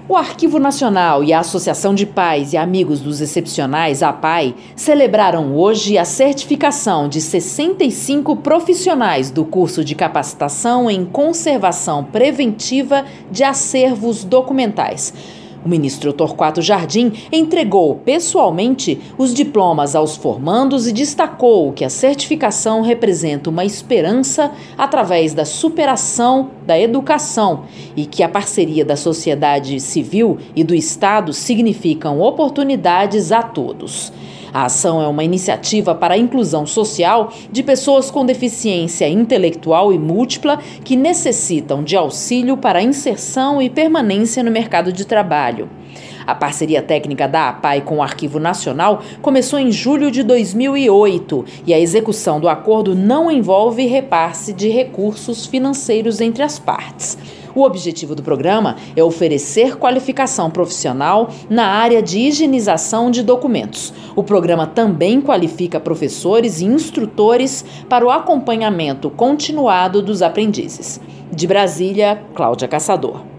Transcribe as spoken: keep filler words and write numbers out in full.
O Arquivo Nacional e a Associação de Pais e Amigos dos Excepcionais, A P A I, celebraram hoje a certificação de sessenta e cinco profissionais do curso de capacitação em conservação preventiva de acervos documentais. O ministro Torquato Jardim entregou pessoalmente os diplomas aos formandos e destacou que a certificação representa uma esperança através da superação da educação e que a parceria da sociedade civil e do Estado significam oportunidades a todos. A ação é uma iniciativa para a inclusão social de pessoas com deficiência intelectual e múltipla que necessitam de auxílio para a inserção e permanência no mercado de trabalho. A parceria técnica da A P A I com o Arquivo Nacional começou em julho de dois mil e oito e a execução do acordo não envolve repasse de recursos financeiros entre as partes. O objetivo do programa é oferecer qualificação profissional na área de higienização de documentos. O programa também qualifica professores e instrutores para o acompanhamento continuado dos aprendizes. De Brasília, Cláudia Caçador.